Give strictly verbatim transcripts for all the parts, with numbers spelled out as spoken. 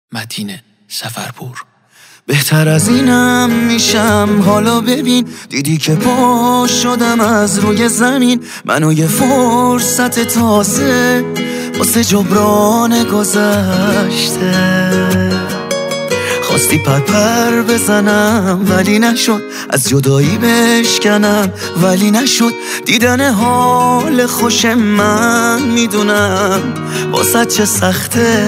متین سفرپور. بهتر از اینم میشم حالا ببین، دیدی که پا شدم از روی زمین، منو یه فرصت تازه واسه جبران گذشته. خواستی پر پر بزنم ولی نشد، از جدایی بشکنم ولی نشد. دیدن حال خوش من میدونم واسه چه سخته.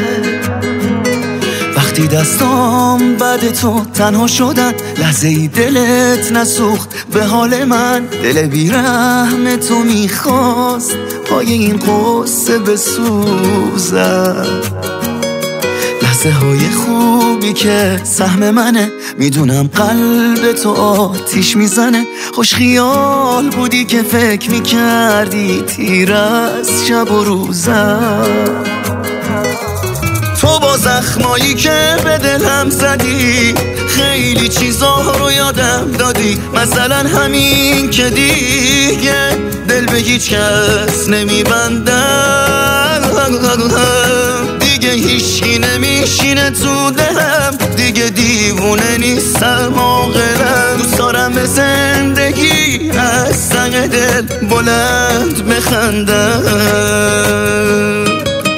وقتی دستام بعد تو تنها شدن، لحظه ای دلت نسوخت به حال من. دل بیرحم تو میخواست پای این قصه بسوزم. لحظه های خوبی که سهم منه، میدونم قلب تو آتیش میزنه. خوش خیال بودی که فکر میکردی تیر از شب و روزم. تو با زخمایی که به دلم زدی خیلی چیزا رو یادم دادی، مثلا همین که دیگه دل به هیچ کس نمیبندم. دیگه هیچی نمیشینه تو دلم، دیگه دیوونه نیستم عاقلم. دوست دارم به زندگی از ته دل بلند بخندم.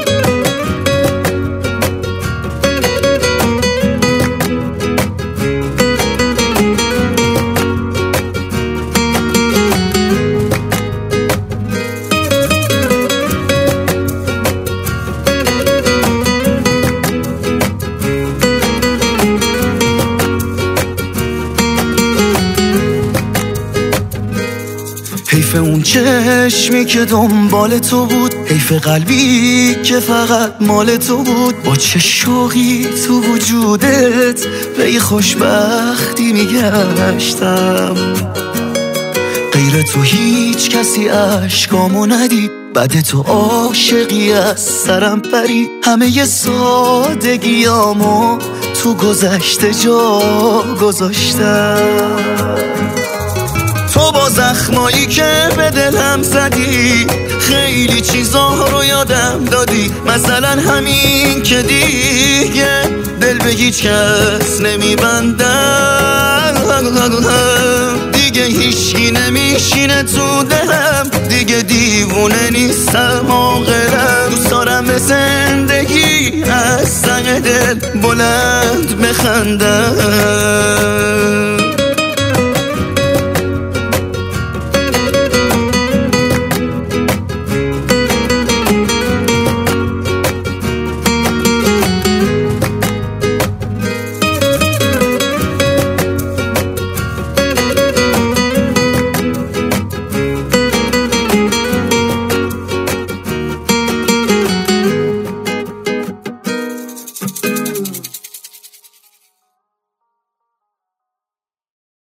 حیف اون چشمی که دنبال تو بود، حیف قلبی که فقط مال تو بود. با چه شوقی تو وجودت به یه خوشبختی میگشتم. غیر تو هیچ کسی عشقامو ندید، بعد تو عاشقی از سرم پرید. همه ی سادگیامو تو گذشته جا گذاشتم. تو با زخمایی که به دلم زدی خیلی چیزا رو یادم دادی، مثلا همین که دیگه دل به هیچ کس نمیبندم. دیگه هیچی نمیشینه تو دلم، دیگه دیوونه نیستم عاقلم. دوست دارم به زندگی از ته دل بلند بخندم.